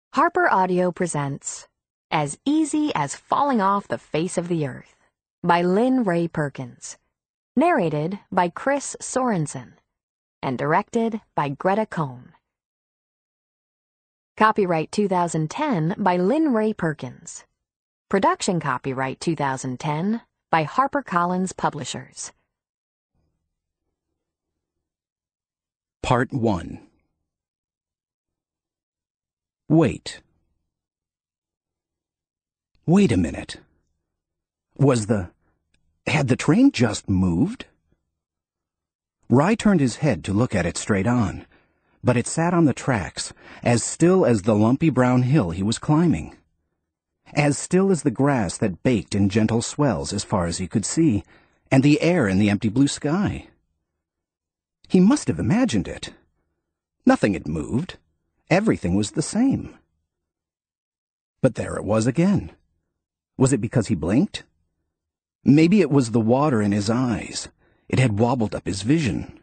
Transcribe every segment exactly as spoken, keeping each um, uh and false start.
Harper Audio presents As Easy as Falling Off the Face of the Earth by Lynn Ray Perkins, narrated by Chris Sorensen, and directed by Greta Cohn. Copyright two thousand ten by Lynn Ray Perkins. Production copyright two thousand ten by HarperCollins Publishers. Part one. Wait. Wait a minute. Was the... had the train just moved? Rye turned his head to look at it straight on, but it sat on the tracks, as still as the lumpy brown hill he was climbing. As still as the grass that baked in gentle swells as far as he could see, and the air in the empty blue sky. He must have imagined it. Nothing had moved. Everything was the same. But there it was again. Was it because he blinked? Maybe it was the water in his eyes. It had wobbled up his vision.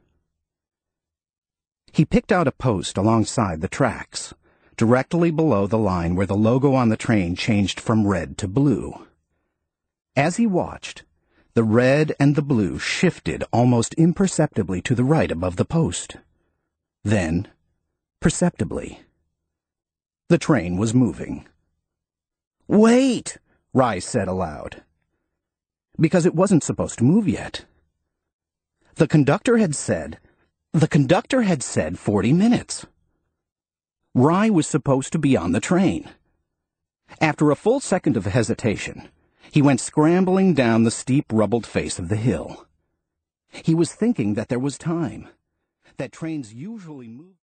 He picked out a post alongside the tracks, directly below the line where the logo on the train changed from red to blue. As he watched, the red and the blue shifted almost imperceptibly to the right above the post. Then, perceptibly, the train was moving. "Wait!" Rye said aloud. Because it wasn't supposed to move yet. The conductor had said, the conductor had said forty minutes. Rye was supposed to be on the train. After a full second of hesitation, he went scrambling down the steep rubbled face of the hill. He was thinking that there was time, that trains usually move.